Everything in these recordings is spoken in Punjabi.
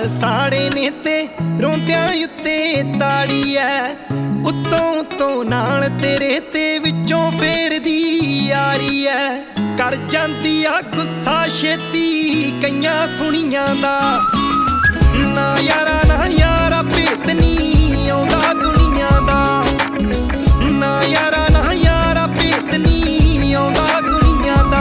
ਸਾੜੇ ਨੇ ਤੇ ਰੋਂਦਿਆਂ ਉੱਤੇ ਤਾੜੀ ਐ ਉੱਤੋਂ ਉੱਤੋਂ ਨਾਲ ਤੇਰੇ ਤੇ ਵਿੱਚੋਂ ਫੇਰਦੀ ਯਾਰੀ ਐ ਕਰ ਜਾਂਦੀ ਆ ਗੁੱਸਾ ਛੇਤੀ ਕਈਆਂ ਸੁਣੀਆਂ ਦਾ ਨਾ ਯਾਰਾ ਭੇਤ ਨੀ ਆਉਂਦਾ ਦੁਨੀਆ ਦਾ ਨਾ ਯਾਰਾ ਭੇਤ ਨੀ ਆਉਂਦਾ ਦੁਨੀਆ ਦਾ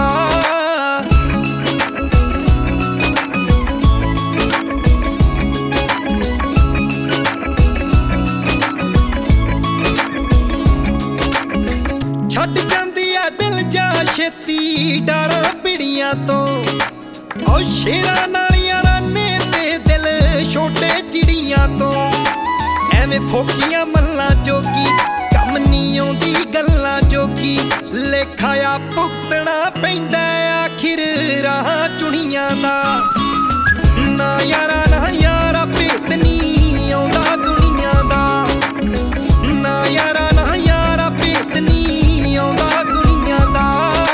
ਛੱਡ ਜਾਂਦੀ ਆ ਦਿਲ ਜਾ ਛੇਤੀ ਡਾਰਾਂ ਪਿੜੀਆਂ ਤੋਂ ਓ ਸ਼ੇਰਾਂ ਨਾਲ ਯਾਰਾਂ ਨੇ ਤੇ ਦਿਲ ਛੋਟੇ ਚਿੜੀਆਂ ਤੋਂ ਐਵੇਂ ਫੋਕੀਆਂ ਮੱਲਾਂ ਜੋਗੀ ਕੰਮ ਨਹੀਂ ਆਉਂਦੀ ਗੱਲਾਂ ਜੋਗੀ ਲੇਖਾ ਆ ਭੁਗਤਣਾ ਪੈਂਦਾ ਆਖਿਰ ਰਾਹ ਚੁਣੀਆਂ ਦਾ ਨਾ ਯਾਰਾ ਭੇਤ ਨੀ ਆਉਂਦਾ ਦੁਨੀਆ ਦਾ ਨਾ ਯਾਰਾ ਭੇਤ ਨੀ ਆਉਂਦਾ ਦੁਨੀਆ ਦਾ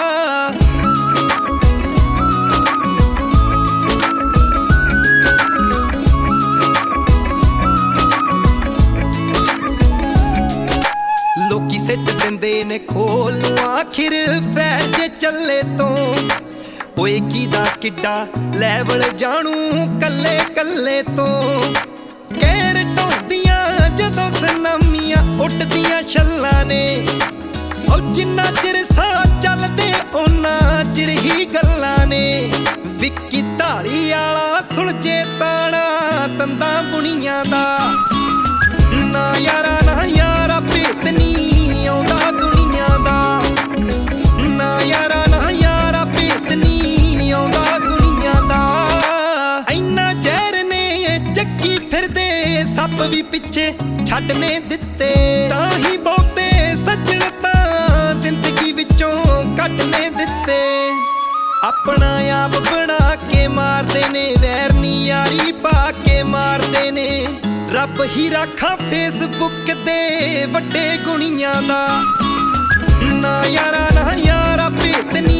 ਲੋਕੀ ਸਿੱਟ ਦਿੰਦੇ ਨੇ ਖੋਲ ਨੂੰ ਆਖਿਰ ਫੈਰ ਜੇ ਚੱਲੇ ਤੋਂ ਓਏ ਕੀਦਾ ਕਿੱਡਾ ਲੈਵਲ ਜਾਣੂ ਕੱਲੇ ਕੱਲੇ ਤੋਂ ਕਹਿਰ ਢੋਂਦੀਆਂ ਜਦੋਂ ਸੁਨਾਮੀਆਂ ਉੱਠਦੀਆਂ ਛੱਲਾਂ ਨੇ ਓ ਜਿੰਨਾ ਚਿਰ ਸਾਹ ਚੱਲਦੇ ਓਨਾ ਚਿਰ ਹੀ ਗੱਲਾਂ ਨੇ ਵਿੱਕੀ ਢਾਲੀ ਵਾਲਾ ਸੁਲਝੇ ਤਾਣਾ ਤੰਦਾਂ ਬੁਣੀਆਂ ਦਾ ਨਾ ਯਾਰਾ ਭੇਤ ਨੀ ਆਉਂਦਾ ਦੁਨੀਆ ਦਾ ਨਾ ਯਾਰਾ ਭੇਤ ਨੀ ਆਉਂਦਾ ਦੁਨੀਆ ਦਾ ਇੰਨਾ ਜ਼ਹਿਰ ਨੇ ਚੱਕੀ ਫਿਰਦੇ ਸੱਪ ਵੀ ਪਿੱਛੇ ਛੱਡਨੇ ਦਿੱਤੇ ਤਾਂ ਹੀ ਬਹੁਤੇ ਸੱਜਣ ਤਾਂ ਜ਼ਿੰਦਗੀ ਵਿੱਚੋਂ ਕੱਢਨੇ ਦਿੱਤੇ ਆਪਣਾ ਆਪ ਬਣਾ ਕੇ ਮਾਰਦੇ ਨੇ ਵੈਰ ਨੀ ਯਾਰੀ ਪਾ ਕੇ ਮਾਰਦੇ ਨੇ ਰੱਬ ਹੀ ਰਾਖਾ ਫੇਸਬੁੱਕ ਤੇ ਵੱਡੇ ਗੁਣੀਆਂ ਦਾ ਨਾ ਯਾਰਾ ਭੇਤ ਨੀ